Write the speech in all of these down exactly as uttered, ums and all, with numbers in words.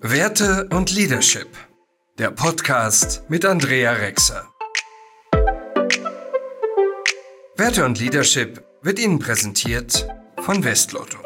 Werte und Leadership, der Podcast mit Andrea Rexer. Werte und Leadership wird Ihnen präsentiert von Westlotto.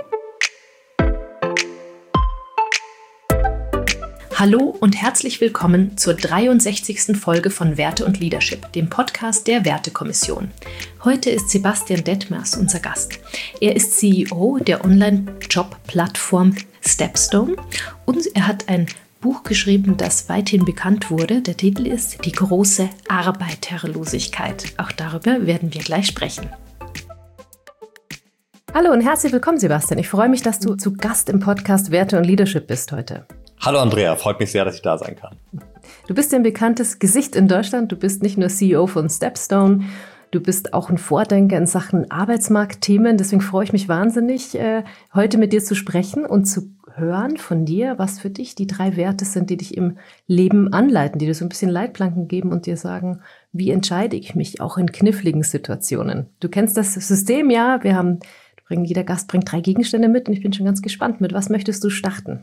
Hallo und herzlich willkommen zur dreiundsechzigsten Folge von Werte und Leadership, dem Podcast der Wertekommission. Heute ist Sebastian Detmers unser Gast. Er ist C E O der Online-Job-Plattform Stepstone und er hat ein Buch geschrieben, das weithin bekannt wurde. Der Titel ist Die große Arbeiterlosigkeit. Auch darüber werden wir gleich sprechen. Hallo und herzlich willkommen, Sebastian. Ich freue mich, dass du zu Gast im Podcast Werte und Leadership bist heute. Hallo Andrea, freut mich sehr, dass ich da sein kann. Du bist ein bekanntes Gesicht in Deutschland. Du bist nicht nur C E O von Stepstone, du bist auch ein Vordenker in Sachen Arbeitsmarktthemen. Deswegen freue ich mich wahnsinnig, heute mit dir zu sprechen und zu hören von dir, was für dich die drei Werte sind, die dich im Leben anleiten, die dir so ein bisschen Leitplanken geben und dir sagen, wie entscheide ich mich auch in kniffligen Situationen. Du kennst das System, ja. Wir haben, jeder Gast bringt drei Gegenstände mit und ich bin schon ganz gespannt. Mit was möchtest du starten?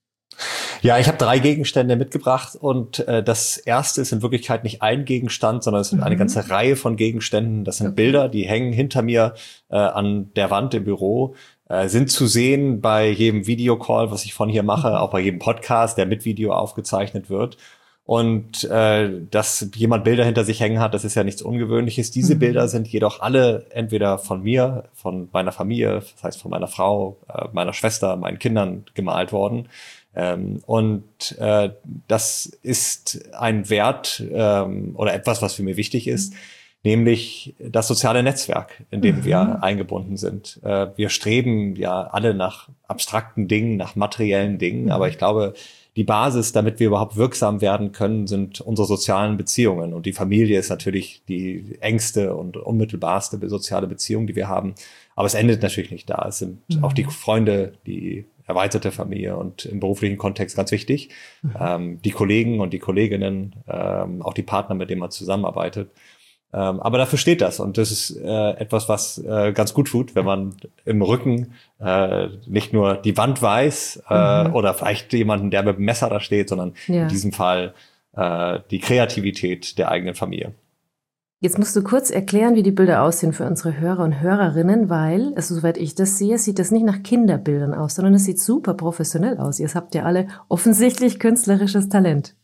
Ja, ich habe drei Gegenstände mitgebracht und äh, das erste ist in Wirklichkeit nicht ein Gegenstand, sondern es sind mhm. eine ganze Reihe von Gegenständen. Das sind okay. Bilder, die hängen hinter mir äh, an der Wand im Büro, äh, sind zu sehen bei jedem Videocall, was ich von hier mache, mhm. auch bei jedem Podcast, der mit Video aufgezeichnet wird. Und äh, dass jemand Bilder hinter sich hängen hat, das ist ja nichts Ungewöhnliches. Diese mhm. Bilder sind jedoch alle entweder von mir, von meiner Familie, das heißt von meiner Frau, äh, meiner Schwester, meinen Kindern gemalt worden. Ähm, und äh, das ist ein Wert ähm, oder etwas, was für mich wichtig ist, nämlich das soziale Netzwerk, in dem mhm. wir eingebunden sind. Äh, wir streben ja alle nach abstrakten Dingen, nach materiellen Dingen, mhm. aber ich glaube, die Basis, damit wir überhaupt wirksam werden können, sind unsere sozialen Beziehungen. Und die Familie ist natürlich die engste und unmittelbarste soziale Beziehung, die wir haben. Aber es endet natürlich nicht da. Es sind mhm. auch die Freunde, die erweiterte Familie und im beruflichen Kontext ganz wichtig. Mhm. Ähm, die Kollegen und die Kolleginnen, ähm, auch die Partner, mit denen man zusammenarbeitet. Ähm, aber dafür steht das. Und das ist äh, etwas, was äh, ganz gut tut, wenn man im Rücken äh, nicht nur die Wand weiß äh, mhm. oder vielleicht jemanden, der mit dem Messer da steht, sondern ja. in diesem Fall äh, die Kreativität der eigenen Familie. Jetzt musst du kurz erklären, wie die Bilder aussehen für unsere Hörer und Hörerinnen, weil, also soweit ich das sehe, sieht das nicht nach Kinderbildern aus, sondern es sieht super professionell aus. Ihr habt ja alle offensichtlich künstlerisches Talent.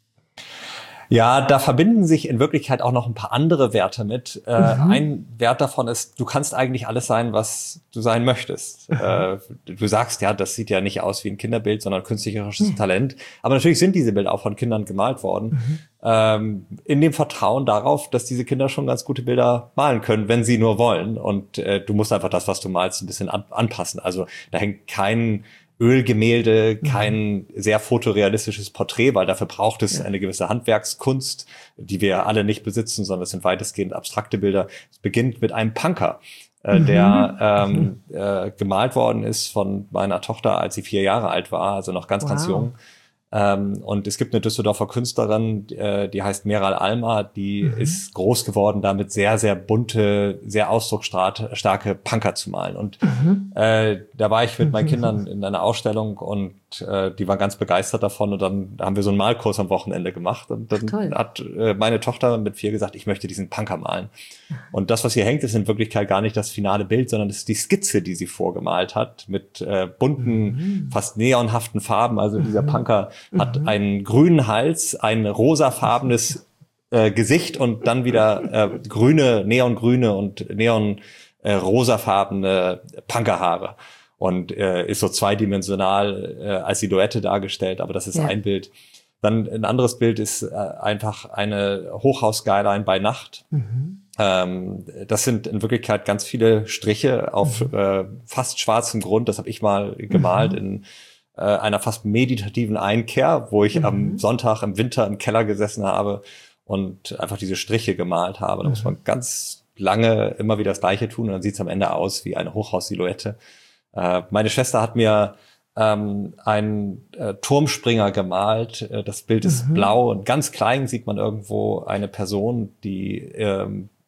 Ja, da verbinden sich in Wirklichkeit auch noch ein paar andere Werte mit. Mhm. Äh, ein Wert davon ist, du kannst eigentlich alles sein, was du sein möchtest. Mhm. Äh, du sagst, ja, das sieht ja nicht aus wie ein Kinderbild, sondern künstlerisches mhm. Talent. Aber natürlich sind diese Bilder auch von Kindern gemalt worden. Mhm. Ähm, in dem Vertrauen darauf, dass diese Kinder schon ganz gute Bilder malen können, wenn sie nur wollen. Und äh, du musst einfach das, was du malst, ein bisschen an- anpassen. Also da hängt kein Ölgemälde, kein mhm. sehr fotorealistisches Porträt, weil dafür braucht es ja. eine gewisse Handwerkskunst, die wir alle nicht besitzen, sondern es sind weitestgehend abstrakte Bilder. Es beginnt mit einem Punker, äh, mhm. der ähm, äh, gemalt worden ist von meiner Tochter, als sie vier Jahre alt war, also noch ganz, wow. ganz jung. Ähm, und es gibt eine Düsseldorfer Künstlerin, äh, die heißt Meral Alma, die mhm. ist groß geworden, damit sehr, sehr bunte, sehr ausdrucksstarke Punker zu malen. Und mhm. äh, da war ich mit meinen Kindern in einer Ausstellung und äh, die waren ganz begeistert davon. Und dann haben wir so einen Malkurs am Wochenende gemacht. Und dann Ach, hat äh, meine Tochter mit vier gesagt, ich möchte diesen Punker malen. Und das, was hier hängt, ist in Wirklichkeit gar nicht das finale Bild, sondern das ist die Skizze, die sie vorgemalt hat, mit äh, bunten, mhm. fast neonhaften Farben. Also dieser Punker hat mhm. einen grünen Hals, ein rosafarbenes äh, Gesicht und dann wieder äh, grüne, neongrüne und neon äh, rosafarbene Punkerhaare. Und äh, ist so zweidimensional äh, als Silhouette dargestellt, aber das ist ja. ein Bild. Dann ein anderes Bild ist äh, einfach eine Hochhaus-Skyline bei Nacht. Mhm. Ähm, das sind in Wirklichkeit ganz viele Striche auf mhm. äh, fast schwarzem Grund. Das habe ich mal gemalt mhm. in äh, einer fast meditativen Einkehr, wo ich mhm. am Sonntag im Winter im Keller gesessen habe und einfach diese Striche gemalt habe. Da mhm. muss man ganz lange immer wieder das Gleiche tun und dann sieht es am Ende aus wie eine Hochhaus-Silhouette. Äh, meine Schwester hat mir ähm, einen äh, Turmspringer gemalt. Äh, das Bild ist mhm. blau und ganz klein sieht man irgendwo eine Person, die ähm,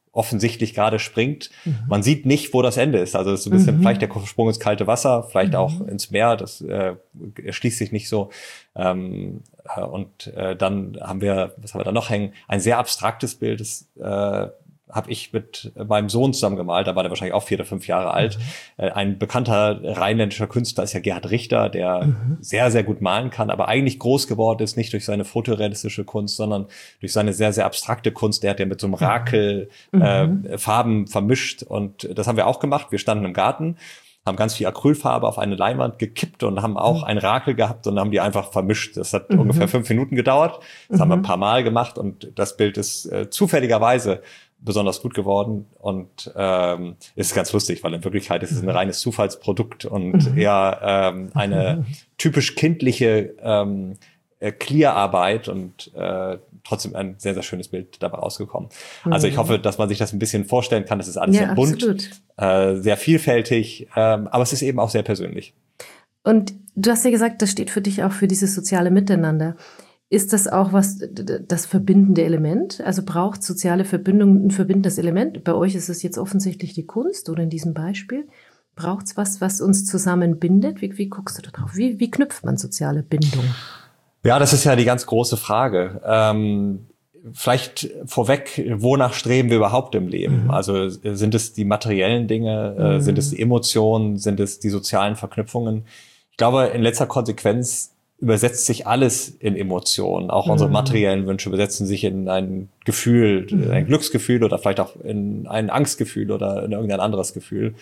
offensichtlich gerade springt. Mhm. Man sieht nicht, wo das Ende ist. Also es ist ein bisschen mhm. vielleicht der Sprung ins kalte Wasser, vielleicht mhm. auch ins Meer. Das äh, erschließt sich nicht so. Ähm, äh, und äh, dann haben wir, was haben wir da noch hängen? Ein sehr abstraktes Bild, das äh, habe ich mit meinem Sohn zusammen gemalt, da war der wahrscheinlich auch vier oder fünf Jahre alt. Mhm. Äh, ein bekannter rheinländischer Künstler ist ja Gerhard Richter, der mhm. sehr, sehr gut malen kann, aber eigentlich groß geworden ist, nicht durch seine fotorealistische Kunst, sondern durch seine sehr, sehr abstrakte Kunst. Der hat ja mit so einem Rakel mhm. äh, Farben vermischt und das haben wir auch gemacht. Wir standen im Garten, haben ganz viel Acrylfarbe auf eine Leinwand gekippt und haben auch mhm. ein Rakel gehabt und haben die einfach vermischt. Das hat mhm. ungefähr fünf Minuten gedauert. Das mhm. haben wir ein paar Mal gemacht und das Bild ist äh, zufälligerweise besonders gut geworden und ähm, ist ganz lustig, weil in Wirklichkeit ist es ein reines Zufallsprodukt und mhm. eher ähm, eine typisch kindliche ähm, Clear-Arbeit und äh, trotzdem ein sehr, sehr schönes Bild dabei rausgekommen. Mhm. Also ich hoffe, dass man sich das ein bisschen vorstellen kann. Das ist alles ja, sehr bunt, äh, sehr vielfältig, ähm, aber es ist eben auch sehr persönlich. Und du hast ja gesagt, das steht für dich auch für dieses soziale Miteinander. Ist das auch was, das verbindende Element? Also braucht soziale Verbindung ein verbindendes Element? Bei euch ist es jetzt offensichtlich die Kunst oder in diesem Beispiel. Braucht es was, was uns zusammenbindet? Wie, wie guckst du da drauf? Wie, wie knüpft man soziale Bindung? Ja, das ist ja die ganz große Frage. Ähm, vielleicht vorweg, wonach streben wir überhaupt im Leben? Mhm. Also sind es die materiellen Dinge? Mhm. Äh, sind es die Emotionen? Sind es die sozialen Verknüpfungen? Ich glaube, in letzter Konsequenz übersetzt sich alles in Emotionen. Auch unsere materiellen Wünsche übersetzen sich in ein Gefühl, mhm. ein Glücksgefühl oder vielleicht auch in ein Angstgefühl oder in irgendein anderes Gefühl.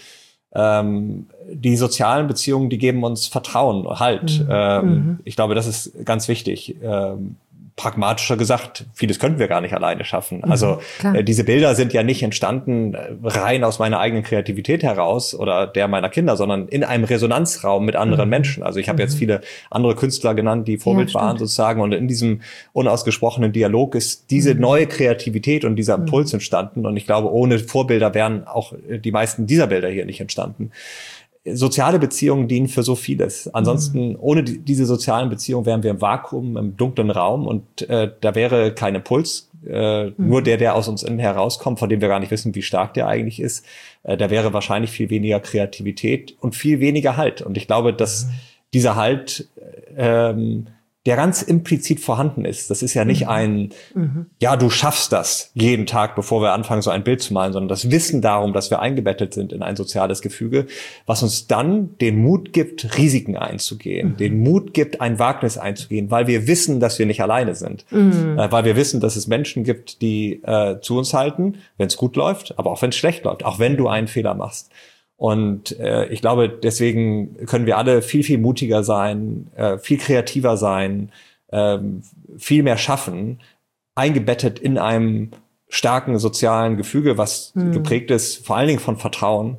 Ähm, die sozialen Beziehungen, die geben uns Vertrauen, Halt. Mhm. Ähm, mhm. Ich glaube, das ist ganz wichtig. Ähm, pragmatischer gesagt, vieles könnten wir gar nicht alleine schaffen. Mhm, also äh, diese Bilder sind ja nicht entstanden äh, rein aus meiner eigenen Kreativität heraus oder der meiner Kinder, sondern in einem Resonanzraum mit anderen mhm. Menschen. Also ich habe mhm. jetzt viele andere Künstler genannt, die Vorbild ja, waren sozusagen. Und in diesem unausgesprochenen Dialog ist diese mhm. neue Kreativität und dieser Impuls mhm. entstanden. Und ich glaube, ohne Vorbilder wären auch die meisten dieser Bilder hier nicht entstanden. Soziale Beziehungen dienen für so vieles. Ansonsten, mhm. ohne die, diese sozialen Beziehungen wären wir im Vakuum, im dunklen Raum und äh, da wäre kein Impuls, äh, mhm. nur der, der aus uns innen herauskommt, von dem wir gar nicht wissen, wie stark der eigentlich ist. Äh, da wäre wahrscheinlich viel weniger Kreativität und viel weniger Halt. Und ich glaube, dass mhm. dieser Halt ähm, der ganz implizit vorhanden ist. Das ist ja nicht mhm. ein, mhm. ja, du schaffst das jeden Tag, bevor wir anfangen, so ein Bild zu malen, sondern das Wissen darum, dass wir eingebettet sind in ein soziales Gefüge, was uns dann den Mut gibt, Risiken einzugehen, mhm. den Mut gibt, ein Wagnis einzugehen, weil wir wissen, dass wir nicht alleine sind, mhm. äh, weil wir wissen, dass es Menschen gibt, die äh, zu uns halten, wenn es gut läuft, aber auch wenn es schlecht läuft, auch wenn du einen Fehler machst. Und äh, ich glaube, deswegen können wir alle viel, viel mutiger sein, äh, viel kreativer sein, äh, viel mehr schaffen, eingebettet in einem starken sozialen Gefüge, was mhm. geprägt ist vor allen Dingen von Vertrauen,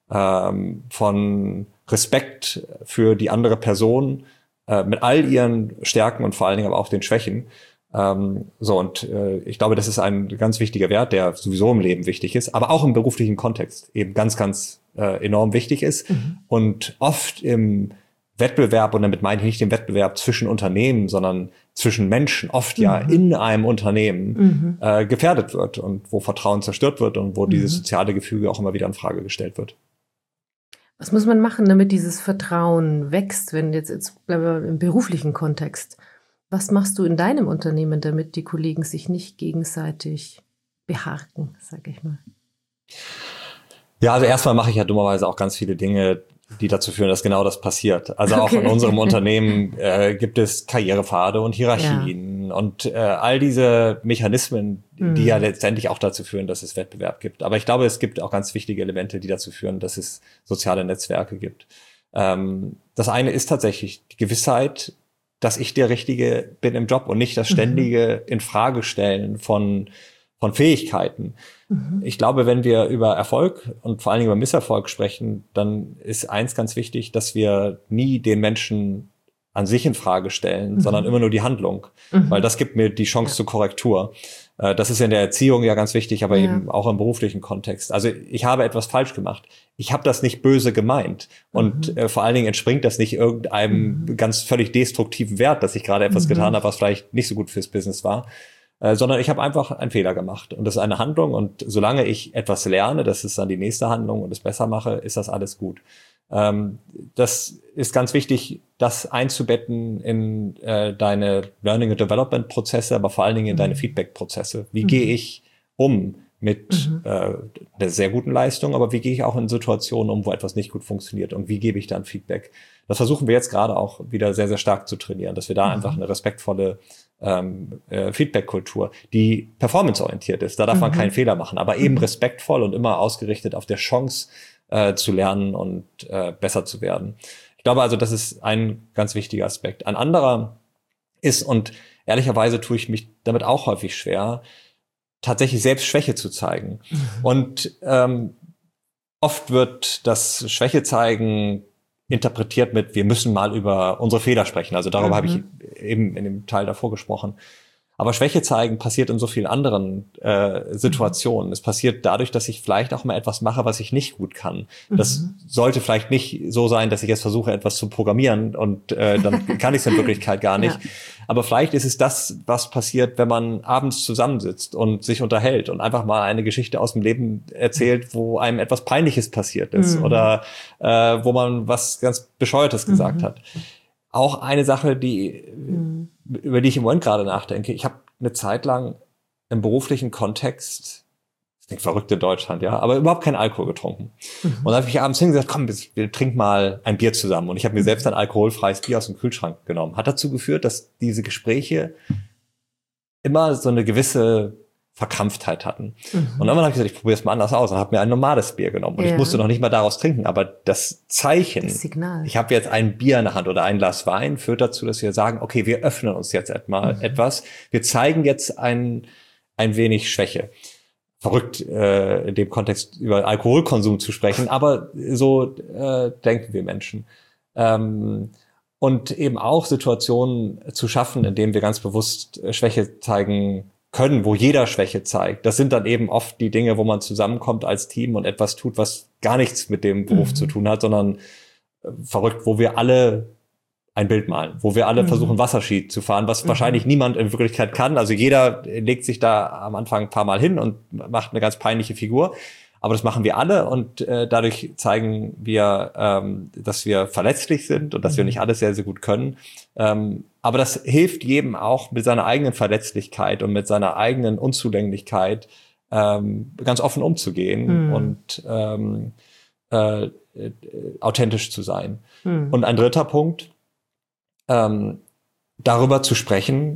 ähm, von Respekt für die andere Person, äh, mit all ihren Stärken und vor allen Dingen aber auch den Schwächen. Ähm, so, und äh, ich glaube, das ist ein ganz wichtiger Wert, der sowieso im Leben wichtig ist, aber auch im beruflichen Kontext eben ganz, ganz äh, enorm wichtig ist. Mhm. Und oft im Wettbewerb, und damit meine ich nicht den Wettbewerb zwischen Unternehmen, sondern zwischen Menschen, oft mhm. ja in einem Unternehmen mhm. äh, gefährdet wird und wo Vertrauen zerstört wird und wo mhm. dieses soziale Gefüge auch immer wieder in Frage gestellt wird. Was muss man machen, damit dieses Vertrauen wächst, wenn jetzt, jetzt bleiben wir im beruflichen Kontext? Was machst du in deinem Unternehmen, damit die Kollegen sich nicht gegenseitig beharken, sage ich mal? Ja, also erstmal mache ich ja dummerweise auch ganz viele Dinge, die dazu führen, dass genau das passiert. Also auch okay. in unserem Unternehmen äh, gibt es Karrierepfade und Hierarchien ja. und äh, all diese Mechanismen, mhm. die ja letztendlich auch dazu führen, dass es Wettbewerb gibt. Aber ich glaube, es gibt auch ganz wichtige Elemente, die dazu führen, dass es soziale Netzwerke gibt. Ähm, das eine ist tatsächlich die Gewissheit, dass ich der Richtige bin im Job und nicht das ständige mhm. Infragestellen von von Fähigkeiten. Mhm. Ich glaube, wenn wir über Erfolg und vor allen Dingen über Misserfolg sprechen, dann ist eins ganz wichtig, dass wir nie den Menschen an sich in Frage stellen, mhm. sondern immer nur die Handlung, mhm. weil das gibt mir die Chance ja. zur Korrektur. Das ist in der Erziehung ja ganz wichtig, aber ja. eben auch im beruflichen Kontext. Also ich habe etwas falsch gemacht. Ich habe das nicht böse gemeint. Und mhm. äh, vor allen Dingen entspringt das nicht irgendeinem mhm. ganz völlig destruktiven Wert, dass ich gerade etwas mhm. getan habe, was vielleicht nicht so gut fürs Business war. äh, sondern ich habe einfach einen Fehler gemacht. Und das ist eine Handlung. Und solange ich etwas lerne, das ist dann die nächste Handlung und es besser mache, ist das alles gut. Ähm, das ist ganz wichtig, das einzubetten in äh, deine Learning- and Development-Prozesse, aber vor allen Dingen in deine Feedback-Prozesse. Wie mhm. gehe ich um mit mhm. äh, einer sehr guten Leistung, aber wie gehe ich auch in Situationen um, wo etwas nicht gut funktioniert und wie gebe ich dann Feedback? Das versuchen wir jetzt gerade auch wieder sehr, sehr stark zu trainieren, dass wir da mhm. einfach eine respektvolle ähm, äh, Feedback-Kultur, die performanceorientiert ist, da darf mhm. man keinen Fehler machen, aber eben respektvoll und immer ausgerichtet auf der Chance äh, zu lernen und äh, besser zu werden. Ich glaube also, das ist ein ganz wichtiger Aspekt. Ein anderer ist, und ehrlicherweise tue ich mich damit auch häufig schwer, tatsächlich selbst Schwäche zu zeigen. Mhm. Und ähm, oft wird das Schwäche zeigen interpretiert mit, wir müssen mal über unsere Fehler sprechen. Also darüber mhm. habe ich eben in dem Teil davor gesprochen. Aber Schwäche zeigen passiert in so vielen anderen äh, Situationen. Mhm. Es passiert dadurch, dass ich vielleicht auch mal etwas mache, was ich nicht gut kann. Mhm. Das sollte vielleicht nicht so sein, dass ich jetzt versuche, etwas zu programmieren und äh, dann kann ich es in Wirklichkeit gar nicht. Ja. Aber vielleicht ist es das, was passiert, wenn man abends zusammensitzt und sich unterhält und einfach mal eine Geschichte aus dem Leben erzählt, wo einem etwas Peinliches passiert ist mhm. oder äh, wo man was ganz Bescheuertes gesagt mhm. hat. Auch eine Sache, die mhm. über die ich im Moment gerade nachdenke. Ich habe eine Zeit lang im beruflichen Kontext, das klingt verrückt in Deutschland, ja, aber überhaupt keinen Alkohol getrunken. Mhm. Und dann habe ich abends hingesagt, komm, wir trinken mal ein Bier zusammen. Und ich habe mir selbst ein alkoholfreies Bier aus dem Kühlschrank genommen. Hat dazu geführt, dass diese Gespräche immer so eine gewisse Verkrampftheit hatten. Mhm. Und dann habe ich gesagt, ich probiere es mal anders aus und habe mir ein normales Bier genommen. Und ja. ich musste noch nicht mal daraus trinken, aber das Zeichen, das Signal. Ich habe jetzt ein Bier in der Hand oder ein Glas Wein, führt dazu, dass wir sagen, okay, wir öffnen uns jetzt etwa, mhm. etwas. Wir zeigen jetzt ein, ein wenig Schwäche. Verrückt, äh, in dem Kontext über Alkoholkonsum zu sprechen, aber so äh, denken wir Menschen. Ähm, und eben auch Situationen zu schaffen, in denen wir ganz bewusst äh, Schwäche zeigen können, wo jeder Schwäche zeigt. Das sind dann eben oft die Dinge, wo man zusammenkommt als Team und etwas tut, was gar nichts mit dem Beruf mhm. zu tun hat, sondern äh, verrückt, wo wir alle ein Bild malen, wo wir alle mhm. versuchen, Wasserski zu fahren, was mhm. wahrscheinlich niemand in Wirklichkeit kann. Also jeder legt sich da am Anfang ein paar Mal hin und macht eine ganz peinliche Figur. Aber das machen wir alle und äh, dadurch zeigen wir, ähm, dass wir verletzlich sind und dass mhm. wir nicht alles sehr, sehr gut können. Ähm, aber das hilft jedem auch mit seiner eigenen Verletzlichkeit und mit seiner eigenen Unzulänglichkeit ähm, ganz offen umzugehen mhm. und ähm, äh, äh, authentisch zu sein. Mhm. Und ein dritter Punkt, ähm, darüber zu sprechen,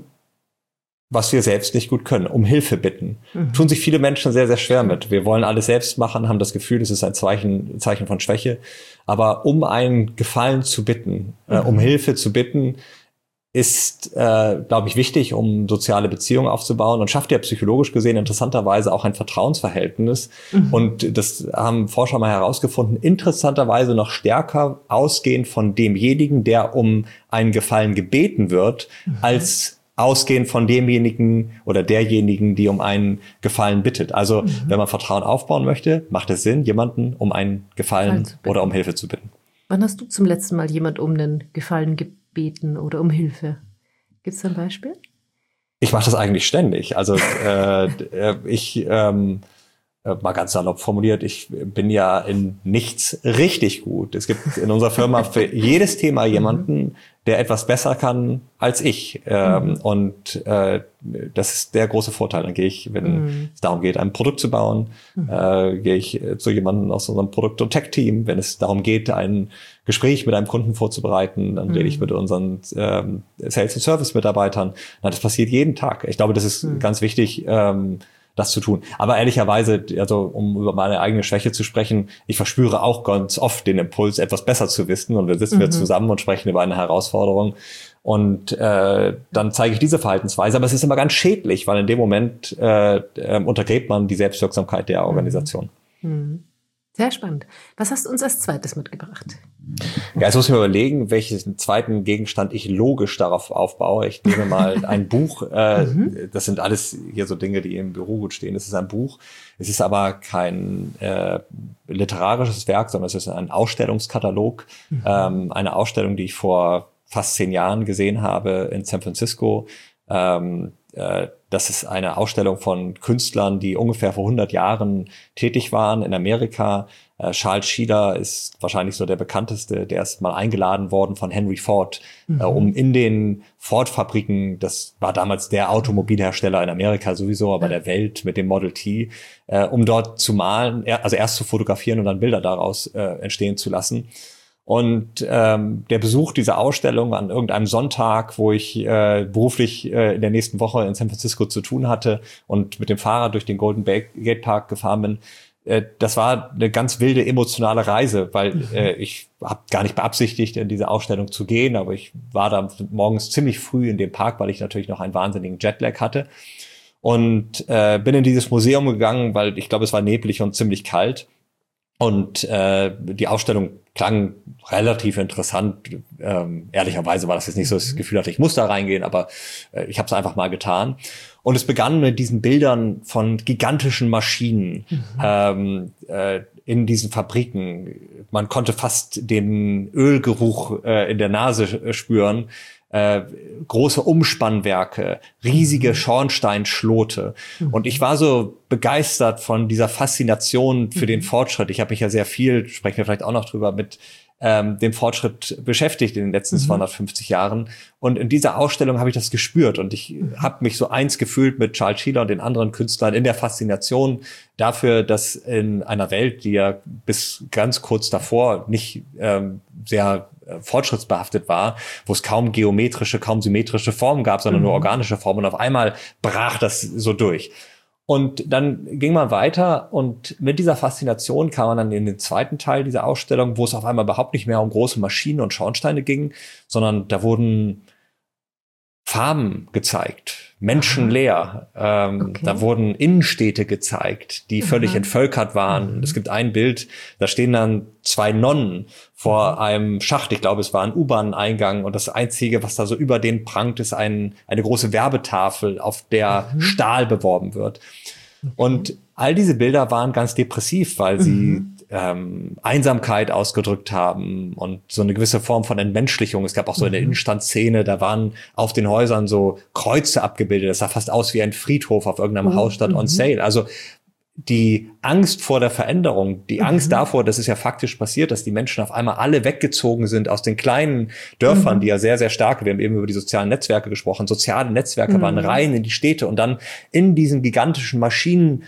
was wir selbst nicht gut können, um Hilfe bitten. Mhm. Tun sich viele Menschen sehr, sehr schwer mit. Wir wollen alles selbst machen, haben das Gefühl, es ist ein Zeichen, ein Zeichen von Schwäche. Aber um einen Gefallen zu bitten, mhm. äh, um Hilfe zu bitten, ist, äh, glaube ich, wichtig, um soziale Beziehungen aufzubauen und schafft ja psychologisch gesehen interessanterweise auch ein Vertrauensverhältnis. Mhm. Und das haben Forscher mal herausgefunden, interessanterweise noch stärker ausgehend von demjenigen, der um einen Gefallen gebeten wird, mhm. als ausgehend von demjenigen oder derjenigen, die um einen Gefallen bittet. Also mhm. wenn man Vertrauen aufbauen möchte, macht es Sinn, jemanden um einen Gefallen oder um Hilfe zu bitten. Wann hast du zum letzten Mal jemand um einen Gefallen gebeten oder um Hilfe? Gibt es da ein Beispiel? Ich mache das eigentlich ständig. Also äh, ich, ähm, mal ganz salopp formuliert, ich bin ja in nichts richtig gut. Es gibt in unserer Firma für jedes Thema jemanden, der etwas besser kann als ich. Ähm, mhm. Und äh, das ist der große Vorteil. Dann gehe ich, wenn mhm. es darum geht, ein Produkt zu bauen, mhm. äh, gehe ich zu jemandem aus unserem Produkt- und Tech-Team. Wenn es darum geht, ein Gespräch mit einem Kunden vorzubereiten, dann mhm. rede ich mit unseren ähm, Sales- und Service-Mitarbeitern. Na, das passiert jeden Tag. Ich glaube, das ist mhm. ganz wichtig, ähm, das zu tun. Aber ehrlicherweise, also um über meine eigene Schwäche zu sprechen, ich verspüre auch ganz oft den Impuls, etwas besser zu wissen. Und wir sitzen mhm. wir zusammen und sprechen über eine Herausforderung. Und äh, dann zeige ich diese Verhaltensweise. Aber es ist immer ganz schädlich, weil in dem Moment äh, äh, untergräbt man die Selbstwirksamkeit der Organisation. Mhm. Sehr spannend. Was hast du uns als zweites mitgebracht? Ja, jetzt muss ich mir überlegen, welchen zweiten Gegenstand ich logisch darauf aufbaue. Ich nehme mal ein Buch. Äh, mhm. Das sind alles hier so Dinge, die im Büro gut stehen. Es ist ein Buch. Es ist aber kein äh, literarisches Werk, sondern es ist ein Ausstellungskatalog. Mhm. Ähm, eine Ausstellung, die ich vor fast zehn Jahren gesehen habe in San Francisco. Ähm, äh, das ist eine Ausstellung von Künstlern, die ungefähr vor hundert Jahren tätig waren in Amerika. Äh, Charles Sheeler ist wahrscheinlich so der bekannteste, der ist mal eingeladen worden von Henry Ford, mhm. äh, um in den Ford-Fabriken, das war damals der Automobilhersteller in Amerika sowieso, aber ja. der Welt mit dem Model T, äh, um dort zu malen, also erst zu fotografieren und dann Bilder daraus äh, entstehen zu lassen. Und ähm, der Besuch dieser Ausstellung an irgendeinem Sonntag, wo ich äh, beruflich äh, in der nächsten Woche in San Francisco zu tun hatte und mit dem Fahrrad durch den Golden Gate Park gefahren bin, äh, das war eine ganz wilde emotionale Reise, weil äh, ich habe gar nicht beabsichtigt, in diese Ausstellung zu gehen, aber ich war da morgens ziemlich früh in dem Park, weil ich natürlich noch einen wahnsinnigen Jetlag hatte. Und äh, bin in dieses Museum gegangen, weil ich glaube, es war neblig und ziemlich kalt. Und äh, die Ausstellung klang relativ interessant. Ähm, ehrlicherweise war das jetzt nicht so, dass ich das Gefühl hatte, ich muss da reingehen, aber äh, ich habe es einfach mal getan. Und es begann mit diesen Bildern von gigantischen Maschinen mhm. ähm, äh, in diesen Fabriken. Man konnte fast den Ölgeruch äh, in der Nase spüren. Äh, große Umspannwerke, riesige Schornsteinschlote. Mhm. Und ich war so begeistert von dieser Faszination für mhm. den Fortschritt. Ich habe mich ja sehr viel, sprechen wir vielleicht auch noch drüber, mit ähm, dem Fortschritt beschäftigt in den letzten mhm. zweihundertfünfzig Jahren. Und in dieser Ausstellung habe ich das gespürt. Und ich mhm. habe mich so eins gefühlt mit Charles Sheeler und den anderen Künstlern in der Faszination dafür, dass in einer Welt, die ja bis ganz kurz davor nicht ähm, sehr fortschrittsbehaftet war, wo es kaum geometrische, kaum symmetrische Formen gab, sondern mhm. nur organische Formen. Und auf einmal brach das so durch. Und dann ging man weiter und mit dieser Faszination kam man dann in den zweiten Teil dieser Ausstellung, wo es auf einmal überhaupt nicht mehr um große Maschinen und Schornsteine ging, sondern da wurden Farben gezeigt, menschenleer. Ähm, okay. Da wurden Innenstädte gezeigt, die völlig Aha. entvölkert waren. Mhm. Es gibt ein Bild, da stehen dann zwei Nonnen vor mhm. einem Schacht. Ich glaube, es war ein U-Bahn-Eingang. Und das Einzige, was da so über denen prangt, ist ein, eine große Werbetafel, auf der mhm. Stahl beworben wird. Okay. Und all diese Bilder waren ganz depressiv, weil sie mhm. ähm, Einsamkeit ausgedrückt haben und so eine gewisse Form von Entmenschlichung. Es gab auch so eine mhm. Innenstadtszene, da waren auf den Häusern so Kreuze abgebildet. Das sah fast aus wie ein Friedhof auf irgendeinem mhm. Haus statt on sale. Also die Angst vor der Veränderung, die Angst mhm. davor, dass es ja faktisch passiert, dass die Menschen auf einmal alle weggezogen sind aus den kleinen Dörfern, mhm. die ja sehr, sehr stark, wir haben eben über die sozialen Netzwerke gesprochen, soziale Netzwerke mhm. waren rein in die Städte und dann in diesen gigantischen Maschinenräumen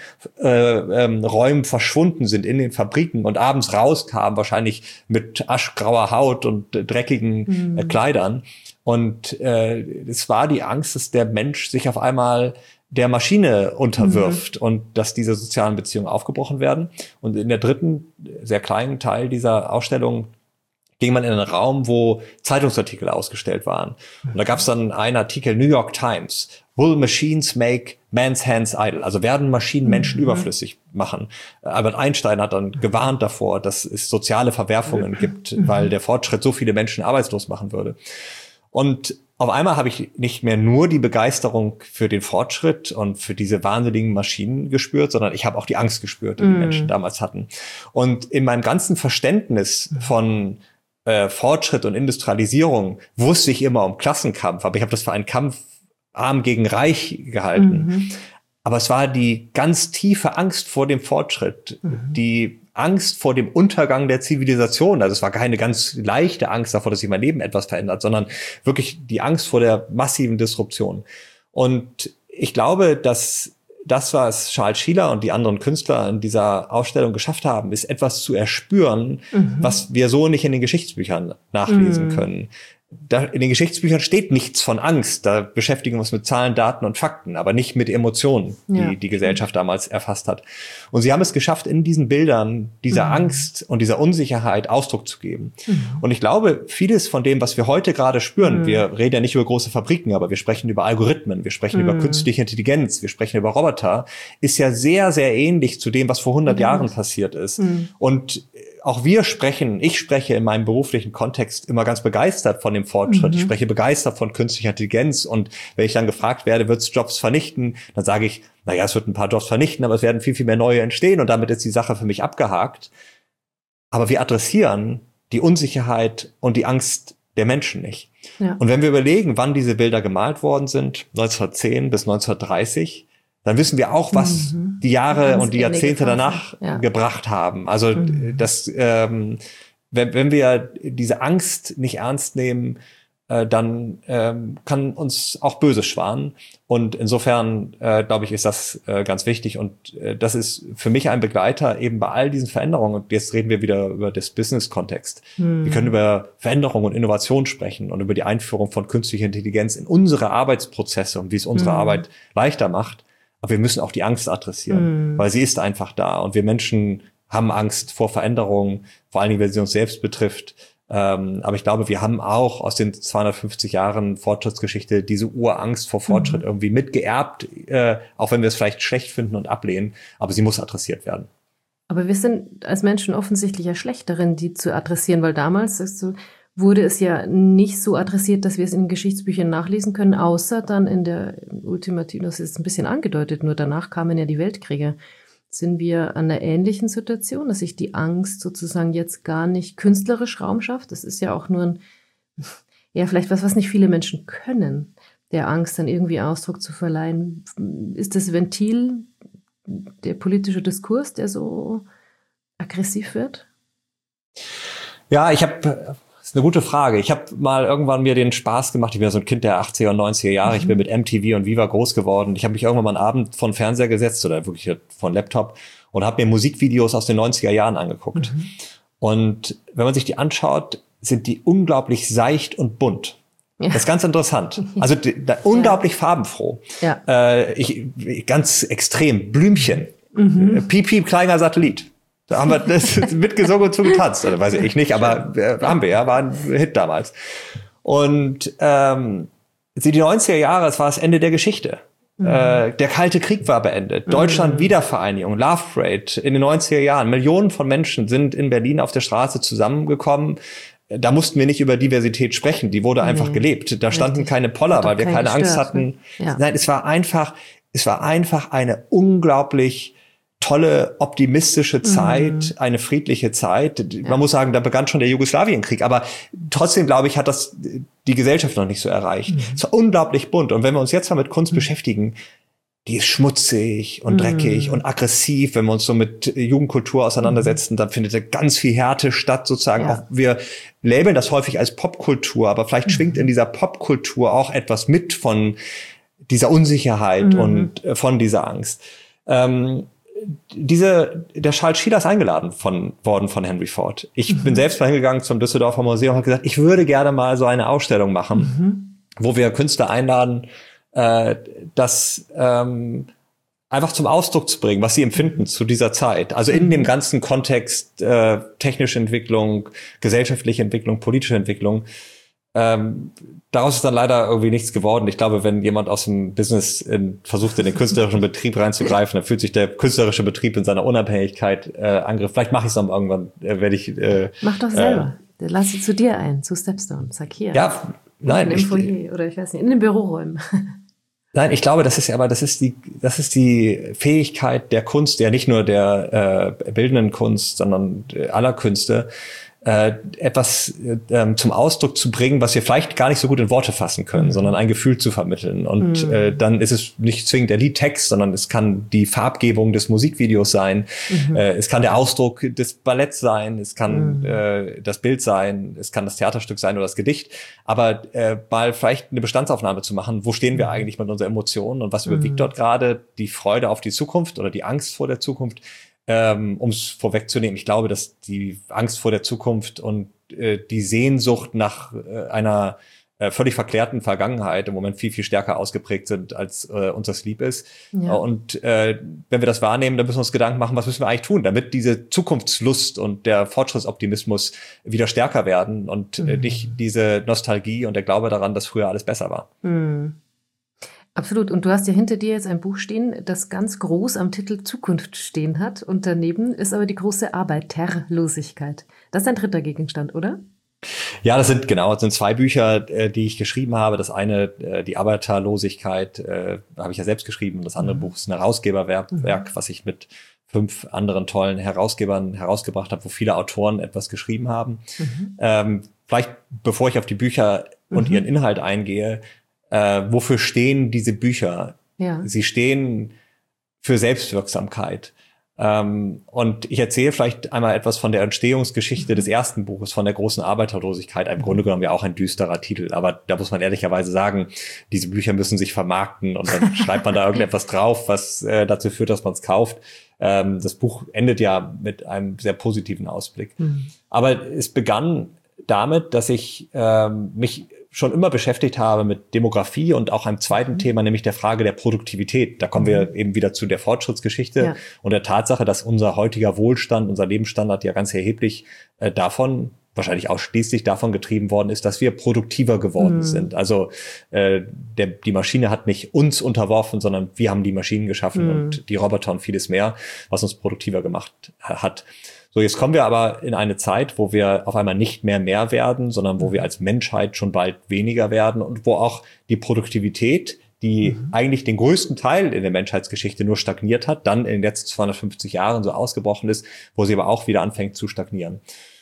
äh, ähm, verschwunden sind, in den Fabriken und abends rauskamen, wahrscheinlich mit aschgrauer Haut und äh, dreckigen mhm. äh, Kleidern. Und äh, es war die Angst, dass der Mensch sich auf einmal der Maschine unterwirft mhm. und dass diese sozialen Beziehungen aufgebrochen werden. Und in der dritten, sehr kleinen Teil dieser Ausstellung ging man in einen Raum, wo Zeitungsartikel ausgestellt waren. Und da gab es dann einen Artikel, New York Times, Will Machines Make Man's Hands Idle? Also werden Maschinen Menschen mhm. überflüssig machen? Albert Einstein hat dann gewarnt davor, dass es soziale Verwerfungen gibt, mhm. weil der Fortschritt so viele Menschen arbeitslos machen würde. Und auf einmal habe ich nicht mehr nur die Begeisterung für den Fortschritt und für diese wahnsinnigen Maschinen gespürt, sondern ich habe auch die Angst gespürt, die mm. die Menschen damals hatten. Und in meinem ganzen Verständnis von äh, Fortschritt und Industrialisierung wusste ich immer um Klassenkampf, aber ich habe das für einen Kampf arm gegen reich gehalten. Mm-hmm. Aber es war die ganz tiefe Angst vor dem Fortschritt, mm-hmm. die Angst vor dem Untergang der Zivilisation. Also es war keine ganz leichte Angst davor, dass sich mein Leben etwas verändert, sondern wirklich die Angst vor der massiven Disruption. Und ich glaube, dass das, was Charles Sheeler und die anderen Künstler in dieser Ausstellung geschafft haben, ist etwas zu erspüren, mhm. was wir so nicht in den Geschichtsbüchern nachlesen mhm. können. Da, in den Geschichtsbüchern steht nichts von Angst. Da beschäftigen wir uns mit Zahlen, Daten und Fakten, aber nicht mit Emotionen, die ja. die Gesellschaft damals erfasst hat. Und sie haben es geschafft, in diesen Bildern dieser mhm. Angst und dieser Unsicherheit Ausdruck zu geben. Mhm. Und ich glaube, vieles von dem, was wir heute gerade spüren, mhm. wir reden ja nicht über große Fabriken, aber wir sprechen über Algorithmen, wir sprechen mhm. über künstliche Intelligenz, wir sprechen über Roboter, ist ja sehr, sehr ähnlich zu dem, was vor hundert mhm. Jahren passiert ist. Mhm. Und auch wir sprechen, ich spreche in meinem beruflichen Kontext immer ganz begeistert von dem Fortschritt. Mhm. Ich spreche begeistert von künstlicher Intelligenz. Und wenn ich dann gefragt werde, wird es Jobs vernichten, dann sage ich, naja, es wird ein paar Jobs vernichten, aber es werden viel, viel mehr neue entstehen. Und damit ist die Sache für mich abgehakt. Aber wir adressieren die Unsicherheit und die Angst der Menschen nicht. Ja. Und wenn wir überlegen, wann diese Bilder gemalt worden sind, neunzehnhundertzehn bis neunzehnhundertdreißig, dann wissen wir auch, was mhm. die Jahre Ganz und die Jahrzehnte danach ja. gebracht haben. Also mhm. das, ähm, wenn, wenn wir diese Angst nicht ernst nehmen, äh, dann ähm, kann uns auch Böses schwan. Und insofern, äh, glaube ich, ist das äh, ganz wichtig. Und äh, das ist für mich ein Begleiter eben bei all diesen Veränderungen. Und jetzt reden wir wieder über das Business-Kontext. Mhm. Wir können über Veränderung und Innovation sprechen und über die Einführung von künstlicher Intelligenz in unsere Arbeitsprozesse und wie es unsere mhm. Arbeit leichter macht. Aber wir müssen auch die Angst adressieren, mm. weil sie ist einfach da. Und wir Menschen haben Angst vor Veränderungen, vor allen Dingen, wenn sie uns selbst betrifft. Ähm, aber ich glaube, wir haben auch aus den zweihundertfünfzig Jahren Fortschrittsgeschichte diese Urangst vor Fortschritt mm. irgendwie mitgeerbt, äh, auch wenn wir es vielleicht schlecht finden und ablehnen. Aber sie muss adressiert werden. Aber wir sind als Menschen offensichtlich ja schlecht darin, die zu adressieren, weil damals ist so, wurde es ja nicht so adressiert, dass wir es in Geschichtsbüchern nachlesen können, außer dann in der ultimativen, das ist ein bisschen angedeutet, nur danach kamen ja die Weltkriege. Sind wir an einer ähnlichen Situation, dass sich die Angst sozusagen jetzt gar nicht künstlerisch Raum schafft? Das ist ja auch nur ein, ja, vielleicht was, was nicht viele Menschen können, der Angst dann irgendwie Ausdruck zu verleihen. Ist das Ventil der politische Diskurs, der so aggressiv wird? Ja, ich habe... Das ist eine gute Frage. Ich habe mal irgendwann mir den Spaß gemacht. Ich bin ja so ein Kind der achtziger und neunziger Jahre. Mhm. Ich bin mit M T V und Viva groß geworden. Ich habe mich irgendwann mal einen Abend vor den Fernseher gesetzt oder wirklich von Laptop und habe mir Musikvideos aus den neunziger Jahren angeguckt. Mhm. Und wenn man sich die anschaut, sind die unglaublich seicht und bunt. Ja. Das ist ganz interessant. Also die, da, unglaublich ja. farbenfroh. Ja. Äh, ich, ganz extrem. Blümchen. Mhm. Piep, piep, kleiner Satellit. Da haben wir das mitgesungen und zugetanzt. Also weiß ich nicht, aber äh, haben wir ja, war ein Hit damals. Und ähm, die neunziger Jahre, es war das Ende der Geschichte. Mhm. Äh, der Kalte Krieg war beendet. Mhm. Deutschland Wiedervereinigung, Love Parade in den neunziger Jahren. Millionen von Menschen sind in Berlin auf der Straße zusammengekommen. Da mussten wir nicht über Diversität sprechen, die wurde einfach nee, gelebt. Da standen richtig. keine Poller, weil wir keine gestört, Angst hatten. Ja. Nein, es war einfach, es war einfach eine unglaublich tolle, optimistische Zeit, mhm. eine friedliche Zeit. Man ja. muss sagen, da begann schon der Jugoslawienkrieg. Aber trotzdem, glaube ich, hat das die Gesellschaft noch nicht so erreicht. Mhm. Es war unglaublich bunt. Und wenn wir uns jetzt mal mit Kunst mhm. beschäftigen, die ist schmutzig und mhm. dreckig und aggressiv. Wenn wir uns so mit Jugendkultur auseinandersetzen, dann findet da ganz viel Härte statt, sozusagen. Ja. Auch wir labeln das häufig als Popkultur, aber vielleicht mhm. schwingt in dieser Popkultur auch etwas mit von dieser Unsicherheit mhm. und äh, von dieser Angst. Ähm, Diese, der Charles Schiller ist eingeladen von, worden von Henry Ford. Ich mhm. bin selbst mal hingegangen zum Düsseldorfer Museum und habe gesagt, ich würde gerne mal so eine Ausstellung machen, mhm. wo wir Künstler einladen, äh, das ähm, einfach zum Ausdruck zu bringen, was sie empfinden zu dieser Zeit. Also in dem ganzen Kontext äh, technische Entwicklung, gesellschaftliche Entwicklung, politische Entwicklung. Ähm, daraus ist dann leider irgendwie nichts geworden. Ich glaube, wenn jemand aus dem Business in, versucht, in den künstlerischen Betrieb reinzugreifen, dann fühlt sich der künstlerische Betrieb in seiner Unabhängigkeit äh, angegriffen. Vielleicht mache ich es dann irgendwann, äh, werde ich... Äh, Mach doch selber. Äh, Lass sie zu dir ein, zu Stepstone. Sag hier. Ja, nein. Im Foyer oder ich weiß nicht, in den Büroräumen. Nein, ich glaube, das ist ja, aber das ist die, das ist die Fähigkeit der Kunst, ja nicht nur der äh, bildenden Kunst, sondern aller Künste, äh, etwas äh, zum Ausdruck zu bringen, was wir vielleicht gar nicht so gut in Worte fassen können, mhm. sondern ein Gefühl zu vermitteln. Und mhm. äh, dann ist es nicht zwingend der Liedtext, sondern es kann die Farbgebung des Musikvideos sein, mhm. äh, es kann der Ausdruck des Balletts sein, es kann mhm. äh, das Bild sein, es kann das Theaterstück sein oder das Gedicht. Aber äh, mal vielleicht eine Bestandsaufnahme zu machen, wo stehen wir eigentlich mit unseren Emotionen und was mhm. überwiegt dort gerade, die Freude auf die Zukunft oder die Angst vor der Zukunft. Ähm, um es vorwegzunehmen, ich glaube, dass die Angst vor der Zukunft und äh, die Sehnsucht nach äh, einer äh, völlig verklärten Vergangenheit im Moment viel, viel stärker ausgeprägt sind, als äh, uns das lieb ist. Ja. Und äh, wenn wir das wahrnehmen, dann müssen wir uns Gedanken machen, was müssen wir eigentlich tun, damit diese Zukunftslust und der Fortschrittsoptimismus wieder stärker werden und mhm. äh, nicht diese Nostalgie und der Glaube daran, dass früher alles besser war. Mhm. Absolut. Und du hast ja hinter dir jetzt ein Buch stehen, das ganz groß am Titel Zukunft stehen hat. Und daneben ist aber die große Arbeiterlosigkeit. Das ist ein dritter Gegenstand, oder? Ja, das sind genau, das sind zwei Bücher, die ich geschrieben habe. Das eine, die Arbeiterlosigkeit, äh, habe ich ja selbst geschrieben. Das andere mhm. Buch ist ein Herausgeberwerk, mhm. was ich mit fünf anderen tollen Herausgebern herausgebracht habe, wo viele Autoren etwas geschrieben haben. Mhm. Ähm, vielleicht bevor ich auf die Bücher und mhm. ihren Inhalt eingehe, äh, wofür stehen diese Bücher? Ja. Sie stehen für Selbstwirksamkeit. Ähm, und ich erzähle vielleicht einmal etwas von der Entstehungsgeschichte mhm. des ersten Buches, von der großen Arbeiterlosigkeit. Im Grunde genommen ja auch ein düsterer Titel. Aber da muss man ehrlicherweise sagen, diese Bücher müssen sich vermarkten und dann schreibt man da irgendetwas drauf, was äh, dazu führt, dass man es kauft. Ähm, das Buch endet ja mit einem sehr positiven Ausblick. Mhm. Aber es begann damit, dass ich ähm, mich schon immer beschäftigt habe mit Demografie und auch einem zweiten mhm. Thema, nämlich der Frage der Produktivität. Da kommen mhm. wir eben wieder zu der Fortschrittsgeschichte ja. und der Tatsache, dass unser heutiger Wohlstand, unser Lebensstandard ja ganz erheblich äh, davon, wahrscheinlich ausschließlich davon getrieben worden ist, dass wir produktiver geworden mhm. sind. Also äh, der, die Maschine hat nicht uns unterworfen, sondern wir haben die Maschinen geschaffen mhm. und die Roboter und vieles mehr, was uns produktiver gemacht hat. So, jetzt kommen wir aber in eine Zeit, wo wir auf einmal nicht mehr mehr werden, sondern wo wir als Menschheit schon bald weniger werden und wo auch die Produktivität, die mhm. eigentlich den größten Teil in der Menschheitsgeschichte nur stagniert hat, dann in den letzten zweihundertfünfzig Jahren so ausgebrochen ist, wo sie aber auch wieder anfängt zu stagnieren.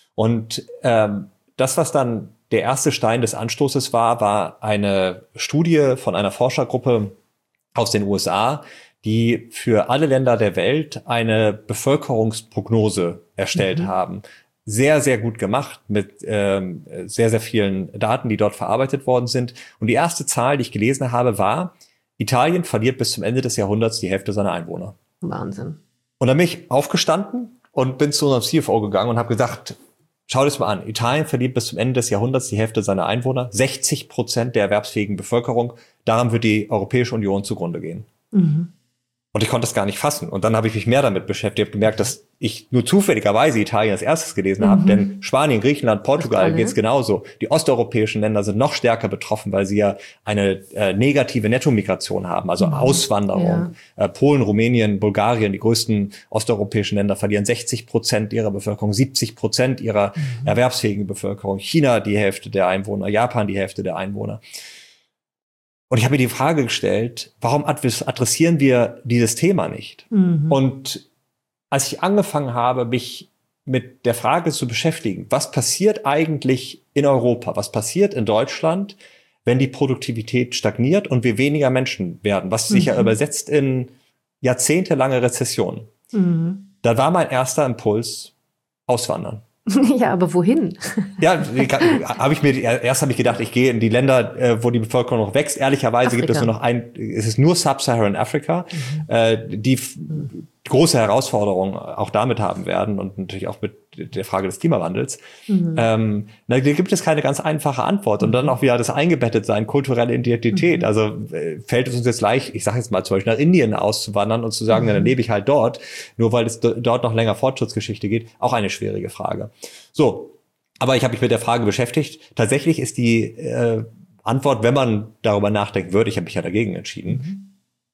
Und ähm, das, was dann der erste Stein des Anstoßes war, war eine Studie von einer Forschergruppe aus den U S A, die für alle Länder der Welt eine Bevölkerungsprognose erstellt mhm. haben. Sehr, sehr gut gemacht mit ähm, sehr, sehr vielen Daten, die dort verarbeitet worden sind. Und die erste Zahl, die ich gelesen habe, war, Italien verliert bis zum Ende des Jahrhunderts die Hälfte seiner Einwohner. Wahnsinn. Und dann bin ich aufgestanden und bin zu unserem C F O gegangen und habe gesagt, schau das mal an. Italien verliert bis zum Ende des Jahrhunderts die Hälfte seiner Einwohner. sechzig Prozent der erwerbsfähigen Bevölkerung. Daran wird die Europäische Union zugrunde gehen. Mhm. Und ich konnte es gar nicht fassen. Und dann habe ich mich mehr damit beschäftigt, habe gemerkt, dass ich nur zufälligerweise Italien als erstes gelesen mhm. habe. Denn Spanien, Griechenland, Portugal geht es genauso. Die osteuropäischen Länder sind noch stärker betroffen, weil sie ja eine äh, negative Nettomigration haben, also mhm. Auswanderung. Ja. Äh, Polen, Rumänien, Bulgarien, die größten osteuropäischen Länder, verlieren sechzig Prozent ihrer Bevölkerung, siebzig Prozent ihrer mhm. erwerbsfähigen Bevölkerung. China die Hälfte der Einwohner, Japan die Hälfte der Einwohner. Und ich habe mir die Frage gestellt, warum adressieren wir dieses Thema nicht? Mhm. Und als ich angefangen habe, mich mit der Frage zu beschäftigen, was passiert eigentlich in Europa, was passiert in Deutschland, wenn die Produktivität stagniert und wir weniger Menschen werden, was sich mhm. ja übersetzt in jahrzehntelange Rezession. Mhm. Da war mein erster Impuls, auswandern. Ja, aber wohin? Ja, habe ich mir erst habe ich gedacht, ich gehe in die Länder, wo die Bevölkerung noch wächst. Ehrlicherweise Afrika. Gibt es nur noch ein, es ist nur Sub-Saharan Africa, mhm. äh, die mhm. große Herausforderungen auch damit haben werden und natürlich auch mit der Frage des Klimawandels. Mhm. Ähm, da gibt es keine ganz einfache Antwort und dann auch wieder das Eingebettetsein, kulturelle Identität. Mhm. Also äh, fällt es uns jetzt leicht, ich sage jetzt mal zum Beispiel nach Indien auszuwandern und zu sagen, mhm. ja, dann lebe ich halt dort, nur weil es do- dort noch länger Fortschrittsgeschichte geht, auch eine schwierige Frage. So, aber ich habe mich mit der Frage beschäftigt. Tatsächlich ist die äh, Antwort, wenn man darüber nachdenken würde, ich habe mich ja dagegen entschieden, mhm.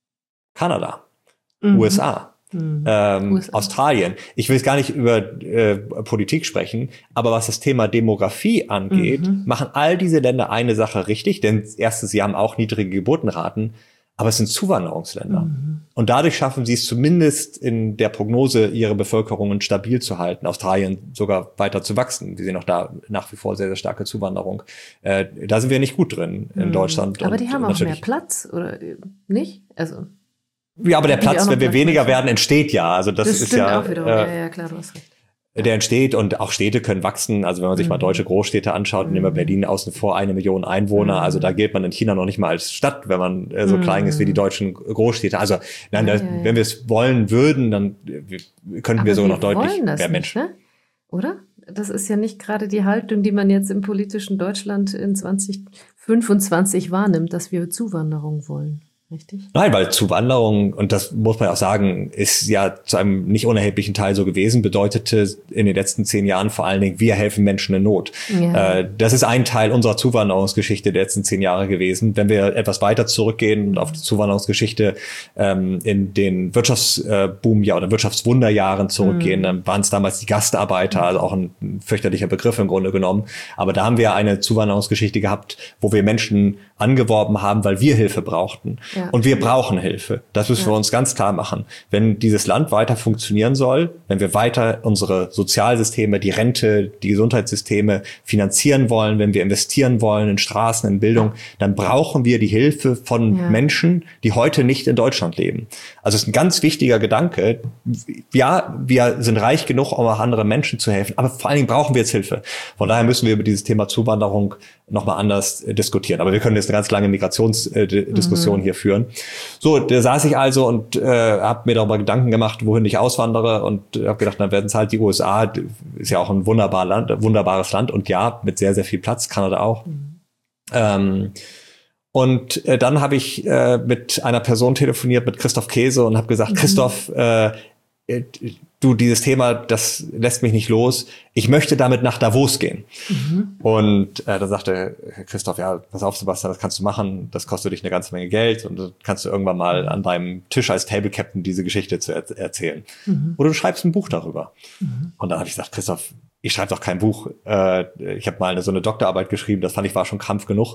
Kanada, mhm. U S A. Mhm. Ähm, Australien. Ich will jetzt gar nicht über äh, Politik sprechen, aber was das Thema Demografie angeht, mhm. machen all diese Länder eine Sache richtig, denn erstens, sie haben auch niedrige Geburtenraten, aber es sind Zuwanderungsländer. Mhm. Und dadurch schaffen sie es zumindest in der Prognose, ihre Bevölkerungen stabil zu halten. Australien sogar weiter zu wachsen. Wir sehen auch da nach wie vor sehr, sehr starke Zuwanderung. Äh, da sind wir nicht gut drin in mhm. Deutschland. Aber die haben auch mehr Platz, oder nicht? Also ja, aber der Platz, wenn wir weniger werden, entsteht ja. Also das, das ist ja, auch wiederum. Äh, ja, ja, klar, du hast recht. Der entsteht und auch Städte können wachsen. Also wenn man sich mhm. mal deutsche Großstädte anschaut, mhm. nehmen wir Berlin außen vor, eine Million Einwohner. Mhm. Also da gilt man in China noch nicht mal als Stadt, wenn man äh, so mhm. klein ist wie die deutschen Großstädte. Also nein, ja, das, ja, ja. wenn wir es wollen würden, dann könnten aber wir sogar noch deutlich mehr Menschen. Nicht, ne? Oder? Das ist ja nicht gerade die Haltung, die man jetzt im politischen Deutschland in zwanzig fünfundzwanzig wahrnimmt, dass wir Zuwanderung wollen. Richtig? Nein, weil Zuwanderung, und das muss man auch sagen, ist ja zu einem nicht unerheblichen Teil so gewesen, bedeutete in den letzten zehn Jahren vor allen Dingen, wir helfen Menschen in Not. Ja. Äh, das ist ein Teil unserer Zuwanderungsgeschichte der letzten zehn Jahre gewesen. Wenn wir etwas weiter zurückgehen und auf die Zuwanderungsgeschichte ähm, in den Wirtschaftsboom- oder Wirtschaftswunderjahren zurückgehen, mhm. dann waren es damals die Gastarbeiter, also auch ein, ein fürchterlicher Begriff im Grunde genommen. Aber da haben wir eine Zuwanderungsgeschichte gehabt, wo wir Menschen angeworben haben, weil wir Hilfe brauchten. Ja. Ja. Und wir brauchen Hilfe. Das müssen ja. wir uns ganz klar machen. Wenn dieses Land weiter funktionieren soll, wenn wir weiter unsere Sozialsysteme, die Rente, die Gesundheitssysteme finanzieren wollen, wenn wir investieren wollen in Straßen, in Bildung, dann brauchen wir die Hilfe von ja. Menschen, die heute nicht in Deutschland leben. Also es ist ein ganz wichtiger Gedanke. Ja, wir sind reich genug, um auch anderen Menschen zu helfen, aber vor allen Dingen brauchen wir jetzt Hilfe. Von daher müssen wir über dieses Thema Zuwanderung nochmal anders äh, diskutieren. Aber wir können jetzt eine ganz lange Migrationsdiskussion äh, mhm. hier führen. So, da saß ich also und äh, habe mir darüber Gedanken gemacht, wohin ich auswandere, und äh, habe gedacht, dann werden es halt die U S A, ist ja auch ein wunderbar Land, wunderbares Land, und ja, mit sehr, sehr viel Platz, Kanada auch. Mhm. Ähm, und äh, dann habe ich äh, mit einer Person telefoniert, mit Christoph Käse, und habe gesagt, mhm. Christoph, äh, du, dieses Thema, das lässt mich nicht los. Ich möchte damit nach Davos gehen. Mhm. Und äh, da sagte Christoph, ja, pass auf, Sebastian, das kannst du machen. Das kostet dich eine ganze Menge Geld, und dann kannst du irgendwann mal an deinem Tisch als Table Captain diese Geschichte zu er- erzählen. Mhm. Oder du schreibst ein Buch darüber. Mhm. Und dann habe ich gesagt, Christoph, ich schreibe doch kein Buch. Äh, ich habe mal eine, so eine Doktorarbeit geschrieben, das fand ich war schon Krampf genug.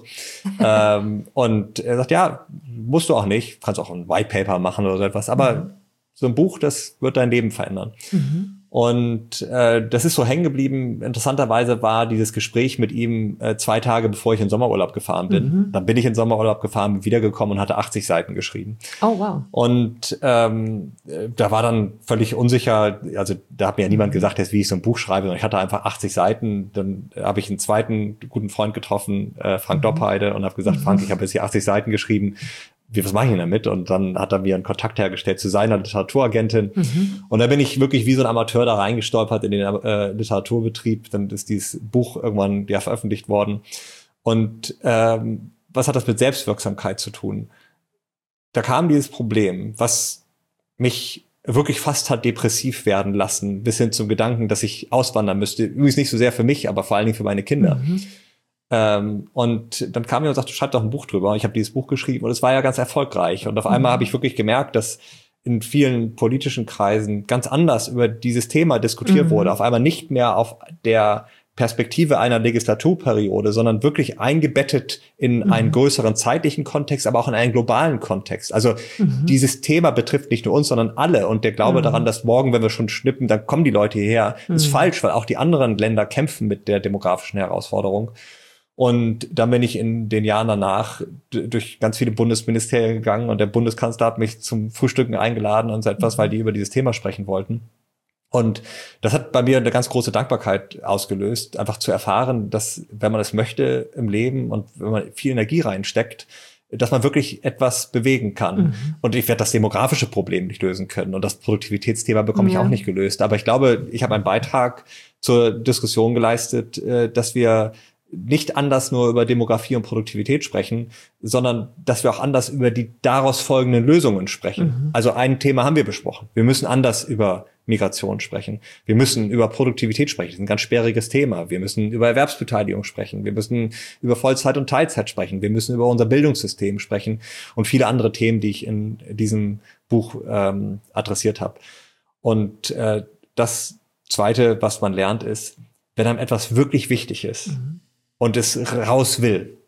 ähm, und er sagt, ja, musst du auch nicht. Kannst auch ein White Paper machen oder so etwas. Aber mhm. so ein Buch, das wird dein Leben verändern. Mhm. Und äh, das ist so hängen geblieben. Interessanterweise war dieses Gespräch mit ihm äh, zwei Tage, bevor ich in Sommerurlaub gefahren bin. Mhm. Dann bin ich in Sommerurlaub gefahren, bin wiedergekommen und hatte achtzig Seiten geschrieben. Oh, wow. Und ähm, da war dann völlig unsicher, also da hat mir ja niemand gesagt, jetzt, wie ich so ein Buch schreibe, sondern ich hatte einfach achtzig Seiten. Dann habe ich einen zweiten guten Freund getroffen, äh, Frank mhm. Doppheide, und habe gesagt, mhm. Frank, ich habe jetzt hier achtzig Seiten geschrieben. Wie, was mache ich denn damit? Und dann hat er mir einen Kontakt hergestellt zu seiner Literaturagentin. Mhm. Und da bin ich wirklich wie so ein Amateur da reingestolpert in den äh, Literaturbetrieb. Dann ist dieses Buch irgendwann ja veröffentlicht worden. Und ähm, was hat das mit Selbstwirksamkeit zu tun? Da kam dieses Problem, was mich wirklich fast hat depressiv werden lassen, bis hin zum Gedanken, dass ich auswandern müsste. Übrigens nicht so sehr für mich, aber vor allen Dingen für meine Kinder. Mhm. Ähm, und dann kam mir und sagte, schreib doch ein Buch drüber. Und ich habe dieses Buch geschrieben, und es war ja ganz erfolgreich. Und auf einmal habe ich wirklich gemerkt, dass in vielen politischen Kreisen ganz anders über dieses Thema diskutiert mhm. wurde. Auf einmal nicht mehr auf der Perspektive einer Legislaturperiode, sondern wirklich eingebettet in mhm. einen größeren zeitlichen Kontext, aber auch in einen globalen Kontext. Also mhm. dieses Thema betrifft nicht nur uns, sondern alle. Und der Glaube mhm. daran, dass morgen, wenn wir schon schnippen, dann kommen die Leute hierher, mhm. ist falsch, weil auch die anderen Länder kämpfen mit der demografischen Herausforderung. Und dann bin ich in den Jahren danach durch ganz viele Bundesministerien gegangen, und der Bundeskanzler hat mich zum Frühstücken eingeladen und so etwas, weil die über dieses Thema sprechen wollten. Und das hat bei mir eine ganz große Dankbarkeit ausgelöst, einfach zu erfahren, dass, wenn man es möchte im Leben und wenn man viel Energie reinsteckt, dass man wirklich etwas bewegen kann. Mhm. Und ich werde das demografische Problem nicht lösen können, und das Produktivitätsthema bekomme ja. ich auch nicht gelöst. Aber ich glaube, ich habe einen Beitrag zur Diskussion geleistet, dass wir nicht anders nur über Demografie und Produktivität sprechen, sondern dass wir auch anders über die daraus folgenden Lösungen sprechen. Mhm. Also ein Thema haben wir besprochen. Wir müssen anders über Migration sprechen. Wir müssen über Produktivität sprechen. Das ist ein ganz sperriges Thema. Wir müssen über Erwerbsbeteiligung sprechen. Wir müssen über Vollzeit und Teilzeit sprechen. Wir müssen über unser Bildungssystem sprechen und viele andere Themen, die ich in diesem Buch ähm, adressiert habe. Und äh, das Zweite, was man lernt, ist, wenn einem etwas wirklich wichtig ist, mhm. und es raus will,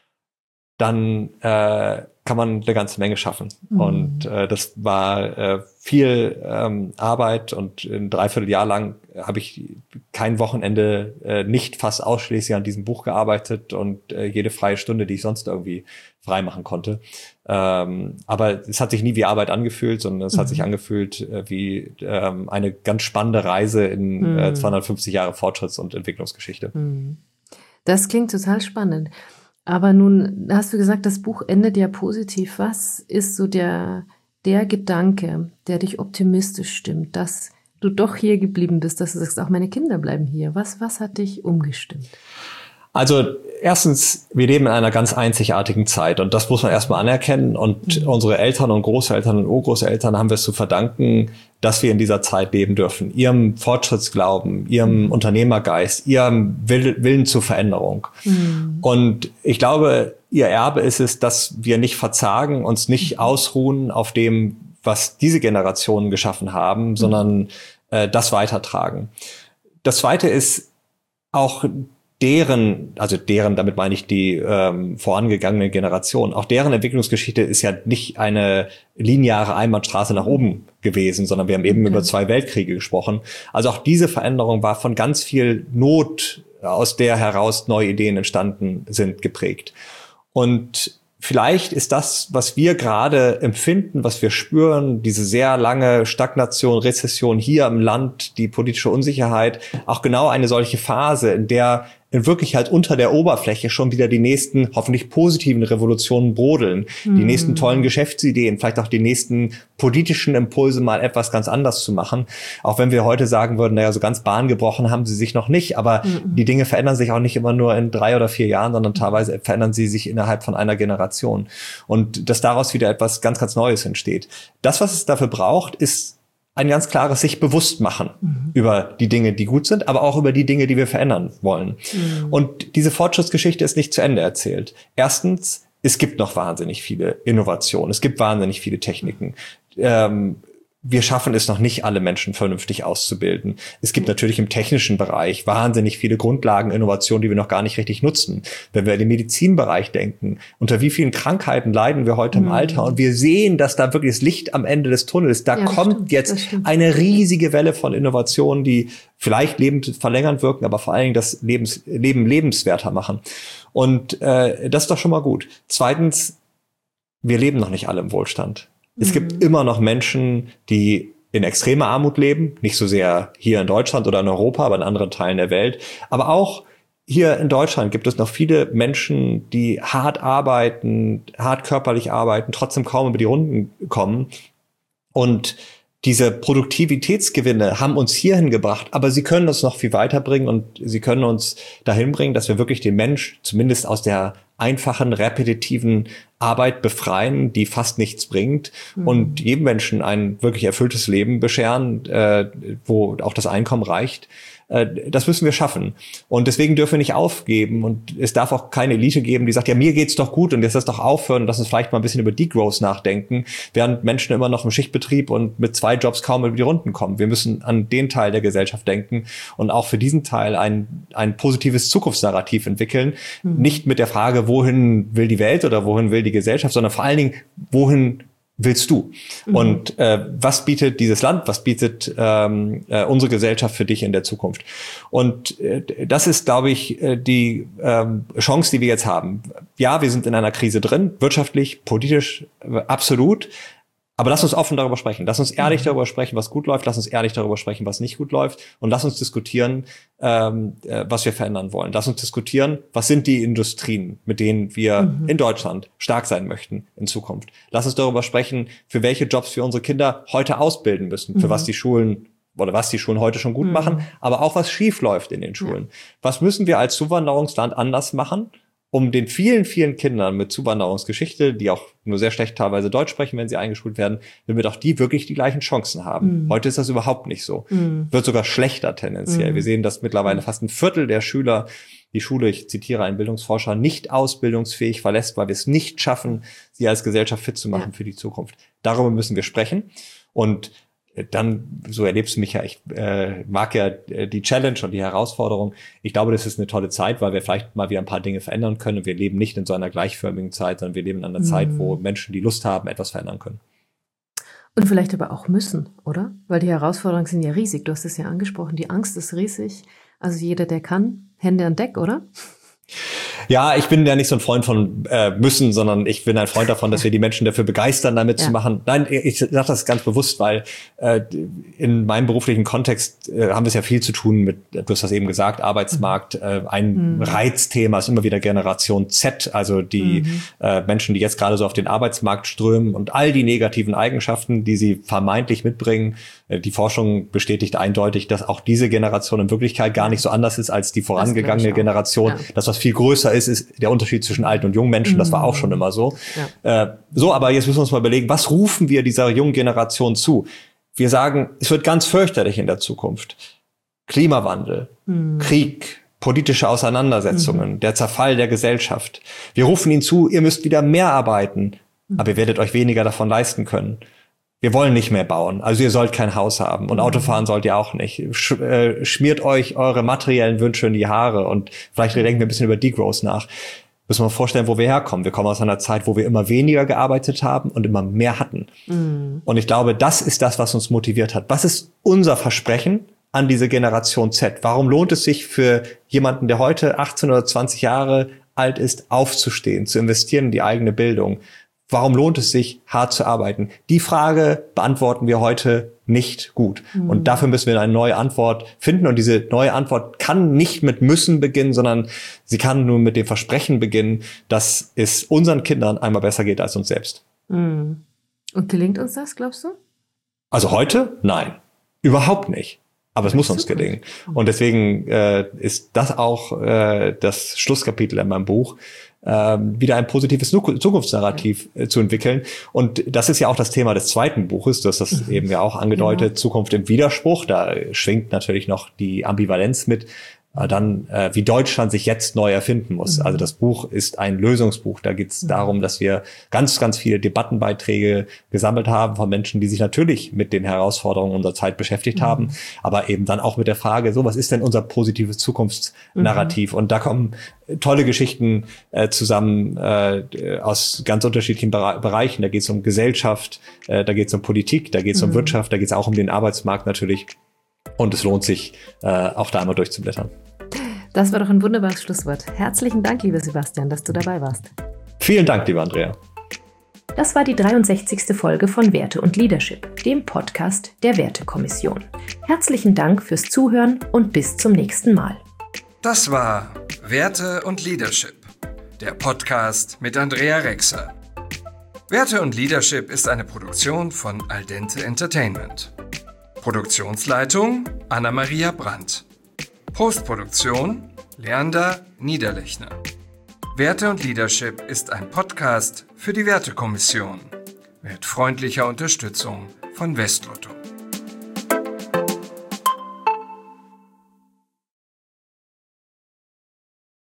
dann äh, kann man eine ganze Menge schaffen. Mhm. Und äh, das war äh, viel ähm, Arbeit, und ein Dreivierteljahr lang habe ich kein Wochenende äh, nicht fast ausschließlich an diesem Buch gearbeitet, und äh, jede freie Stunde, die ich sonst irgendwie frei machen konnte. Ähm, aber es hat sich nie wie Arbeit angefühlt, sondern es mhm. hat sich angefühlt äh, wie ähm, eine ganz spannende Reise in mhm. äh, zweihundertfünfzig Jahre Fortschritts- und Entwicklungsgeschichte. Mhm. Das klingt total spannend. Aber nun hast du gesagt, das Buch endet ja positiv. Was ist so der, der Gedanke, der dich optimistisch stimmt, dass du doch hier geblieben bist, dass du sagst, auch meine Kinder bleiben hier? Was, was hat dich umgestimmt? Also erstens, wir leben in einer ganz einzigartigen Zeit, und das muss man erstmal anerkennen. Und mhm. unsere Eltern und Großeltern und Urgroßeltern haben wir es zu verdanken, dass wir in dieser Zeit leben dürfen. Ihrem Fortschrittsglauben, ihrem mhm. Unternehmergeist, ihrem Willen zur Veränderung. Mhm. Und ich glaube, ihr Erbe ist es, dass wir nicht verzagen, uns nicht ausruhen auf dem, was diese Generationen geschaffen haben, mhm. sondern äh, das weitertragen. Das Zweite ist auch deren, also deren, damit meine ich die ähm, vorangegangene Generation, auch deren Entwicklungsgeschichte ist ja nicht eine lineare Einbahnstraße nach oben gewesen, sondern wir haben eben okay. über zwei Weltkriege gesprochen. Also auch diese Veränderung war von ganz viel Not, aus der heraus neue Ideen entstanden sind, geprägt. Und vielleicht ist das, was wir gerade empfinden, was wir spüren, diese sehr lange Stagnation, Rezession hier im Land, die politische Unsicherheit, auch genau eine solche Phase, in der in Wirklichkeit unter der Oberfläche schon wieder die nächsten hoffentlich positiven Revolutionen brodeln, mhm. die nächsten tollen Geschäftsideen, vielleicht auch die nächsten politischen Impulse mal etwas ganz anders zu machen. Auch wenn wir heute sagen würden, naja, so ganz bahngebrochen haben sie sich noch nicht, aber mhm. die Dinge verändern sich auch nicht immer nur in drei oder vier Jahren, sondern teilweise verändern sie sich innerhalb von einer Generation. Und dass daraus wieder etwas ganz, ganz Neues entsteht. Das, was es dafür braucht, ist ein ganz klares sich bewusst machen mhm. über die Dinge, die gut sind, aber auch über die Dinge, die wir verändern wollen. Mhm. Und diese Fortschrittsgeschichte ist nicht zu Ende erzählt. Erstens, es gibt noch wahnsinnig viele Innovationen. Es gibt wahnsinnig viele Techniken. Ähm, wir schaffen es noch nicht, alle Menschen vernünftig auszubilden. Es gibt natürlich im technischen Bereich wahnsinnig viele Grundlageninnovationen, die wir noch gar nicht richtig nutzen. Wenn wir in den Medizinbereich denken, unter wie vielen Krankheiten leiden wir heute im mhm. Alter? Und wir sehen, dass da wirklich das Licht am Ende des Tunnels, da ja, kommt stimmt, jetzt eine riesige Welle von Innovationen, die vielleicht lebensverlängernd wirken, aber vor allen Dingen das Lebens, Leben lebenswerter machen. Und äh, das ist doch schon mal gut. Zweitens, wir leben noch nicht alle im Wohlstand. Es mhm. gibt immer noch Menschen, die in extremer Armut leben, nicht so sehr hier in Deutschland oder in Europa, aber in anderen Teilen der Welt. Aber auch hier in Deutschland gibt es noch viele Menschen, die hart arbeiten, hart körperlich arbeiten, trotzdem kaum über die Runden kommen. Und diese Produktivitätsgewinne haben uns hierhin gebracht, aber sie können uns noch viel weiterbringen und sie können uns dahin bringen, dass wir wirklich den Mensch zumindest aus der einfachen, repetitiven Arbeit befreien, die fast nichts bringt mhm. und jedem Menschen ein wirklich erfülltes Leben bescheren, äh, wo auch das Einkommen reicht. Äh, das müssen wir schaffen. Und deswegen dürfen wir nicht aufgeben und es darf auch keine Elite geben, die sagt, ja, mir geht's doch gut und jetzt lass doch aufhören und lass uns vielleicht mal ein bisschen über Degrowth nachdenken, während Menschen immer noch im Schichtbetrieb und mit zwei Jobs kaum über die Runden kommen. Wir müssen an den Teil der Gesellschaft denken und auch für diesen Teil ein, ein positives Zukunftsnarrativ entwickeln. Mhm. Nicht mit der Frage, wohin will die Welt oder wohin will die Gesellschaft, sondern vor allen Dingen, wohin willst du? Mhm. Und äh, was bietet dieses Land, was bietet ähm, äh, unsere Gesellschaft für dich in der Zukunft? Und äh, das ist, glaube ich, äh, die ähm, Chance, die wir jetzt haben. Ja, wir sind in einer Krise drin, wirtschaftlich, politisch, äh, absolut. Aber lass uns offen darüber sprechen. Lass uns ehrlich mhm. darüber sprechen, was gut läuft. Lass uns ehrlich darüber sprechen, was nicht gut läuft. Und lass uns diskutieren, ähm, äh, was wir verändern wollen. Lass uns diskutieren, was sind die Industrien, mit denen wir mhm. in Deutschland stark sein möchten in Zukunft. Lass uns darüber sprechen, für welche Jobs wir unsere Kinder heute ausbilden müssen, für mhm. was die Schulen oder was die Schulen heute schon gut mhm. machen, aber auch was schief läuft in den Schulen. Ja. Was müssen wir als Zuwanderungsland anders machen, um den vielen, vielen Kindern mit Zuwanderungsgeschichte, die auch nur sehr schlecht teilweise Deutsch sprechen, wenn sie eingeschult werden, damit auch die wirklich die gleichen Chancen haben. Mm. Heute ist das überhaupt nicht so. Mm. Wird sogar schlechter tendenziell. Mm. Wir sehen, dass mittlerweile fast ein Viertel der Schüler die Schule, ich zitiere einen Bildungsforscher, nicht ausbildungsfähig verlässt, weil wir es nicht schaffen, sie als Gesellschaft fit zu machen ja. für die Zukunft. Darüber müssen wir sprechen. Und dann, so erlebst du mich ja, ich äh, mag ja äh, die Challenge und die Herausforderung. Ich glaube, das ist eine tolle Zeit, weil wir vielleicht mal wieder ein paar Dinge verändern können. Und wir leben nicht in so einer gleichförmigen Zeit, sondern wir leben in einer mhm. Zeit, wo Menschen, die Lust haben, etwas verändern können. Und vielleicht aber auch müssen, oder? Weil die Herausforderungen sind ja riesig. Du hast es ja angesprochen, die Angst ist riesig. Also jeder, der kann, Hände an Deck, oder? Ja, ich bin ja nicht so ein Freund von äh, müssen, sondern ich bin ein Freund davon, dass wir die Menschen dafür begeistern, damit ja. zu machen. Nein, ich sage das ganz bewusst, weil äh, in meinem beruflichen Kontext äh, haben wir es ja viel zu tun mit, du hast das eben gesagt, Arbeitsmarkt. Äh, ein mhm. Reizthema ist immer wieder Generation Z, also die mhm. äh, Menschen, die jetzt gerade so auf den Arbeitsmarkt strömen und all die negativen Eigenschaften, die sie vermeintlich mitbringen. Äh, die Forschung bestätigt eindeutig, dass auch diese Generation in Wirklichkeit gar nicht so anders ist als die vorangegangene Generation. Ja. Das, was viel größer ist, ist der Unterschied zwischen alten und jungen Menschen. Das war auch schon immer so. Ja. Äh, so, aber jetzt müssen wir uns mal überlegen, was rufen wir dieser jungen Generation zu? Wir sagen, es wird ganz fürchterlich in der Zukunft. Klimawandel, mhm. Krieg, politische Auseinandersetzungen, mhm. der Zerfall der Gesellschaft. Wir rufen ihnen zu, ihr müsst wieder mehr arbeiten, mhm. aber ihr werdet euch weniger davon leisten können. wir wollen nicht mehr bauen. Also ihr sollt kein Haus haben und Autofahren sollt ihr auch nicht. Sch äh, schmiert euch eure materiellen Wünsche in die Haare und vielleicht denken wir ein bisschen über Degrowth nach. Müssen wir uns vorstellen, wo wir herkommen. Wir kommen aus einer Zeit, wo wir immer weniger gearbeitet haben und immer mehr hatten. Mhm. Und ich glaube, das ist das, was uns motiviert hat. Was ist unser Versprechen an diese Generation Z? Warum lohnt es sich für jemanden, der heute achtzehn oder zwanzig Jahre alt ist, aufzustehen, zu investieren in die eigene Bildung? Warum lohnt es sich, hart zu arbeiten? Die Frage beantworten wir heute nicht gut. Mhm. Und dafür müssen wir eine neue Antwort finden. Und diese neue Antwort kann nicht mit müssen beginnen, sondern sie kann nur mit dem Versprechen beginnen, dass es unseren Kindern einmal besser geht als uns selbst. Mhm. Und gelingt uns das, glaubst du? Also heute? Nein. Überhaupt nicht. Aber es muss uns gelingen. Und deswegen äh, ist das auch äh, das Schlusskapitel in meinem Buch, äh, wieder ein positives Zukunftsnarrativ äh, zu entwickeln. Und das ist ja auch das Thema des zweiten Buches. Du hast das mhm. eben ja auch angedeutet, ja. Zukunft im Widerspruch. Da schwingt natürlich noch die Ambivalenz mit. Dann, äh, wie Deutschland sich jetzt neu erfinden muss. Mhm. Also das Buch ist ein Lösungsbuch. Da geht es mhm. darum, dass wir ganz, ganz viele Debattenbeiträge gesammelt haben von Menschen, die sich natürlich mit den Herausforderungen unserer Zeit beschäftigt mhm. haben, aber eben dann auch mit der Frage, so, was ist denn unser positives Zukunftsnarrativ? Mhm. Und da kommen tolle Geschichten äh, zusammen äh, aus ganz unterschiedlichen Bere- Bereichen. Da geht es um Gesellschaft, äh, da geht es um Politik, da geht es mhm. um Wirtschaft, da geht es auch um den Arbeitsmarkt natürlich. Und es lohnt sich, äh, auch da einmal durchzublättern. Das war doch ein wunderbares Schlusswort. Herzlichen Dank, lieber Sebastian, dass du dabei warst. Vielen Dank, lieber Andrea. Das war die dreiundsechzigste Folge von Werte und Leadership, dem Podcast der Wertekommission. Herzlichen Dank fürs Zuhören und bis zum nächsten Mal. Das war Werte und Leadership, der Podcast mit Andrea Rexer. Werte und Leadership ist eine Produktion von Aldente Entertainment. Produktionsleitung Anna-Maria Brandt. Postproduktion Leander Niederlechner. Werte und Leadership ist ein Podcast für die Wertekommission mit freundlicher Unterstützung von Westlotto.